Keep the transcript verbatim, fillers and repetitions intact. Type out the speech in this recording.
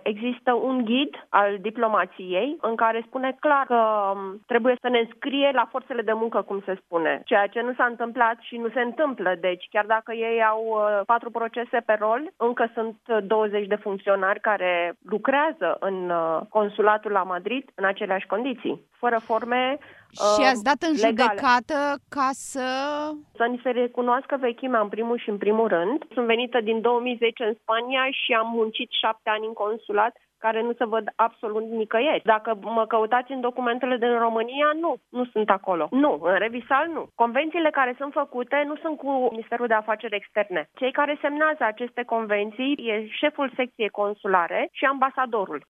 Există un ghid al diplomației în care spune clar că trebuie să ne înscrie la forțele de muncă, cum se spune, ceea ce nu s-a întâmplat și nu se întâmplă. Deci, chiar dacă ei au patru procese pe rol, încă sunt douăzeci de funcționari care lucrează în consulatul la Madrid în aceleași condiții, fără forme Și ați dat în legale. judecată ca să... Să ni se recunoască vechimea în primul și în primul rând. Sunt venită din două mii zece în Spania și am muncit șapte ani în consulat, care nu se văd absolut nicăieri. Dacă mă căutați în documentele din România, nu, nu sunt acolo. Nu, în Revisal nu. Convențiile care sunt făcute nu sunt cu Ministerul de Afaceri Externe. Cei care semnează aceste convenții e șeful secției consulare și ambasadorul.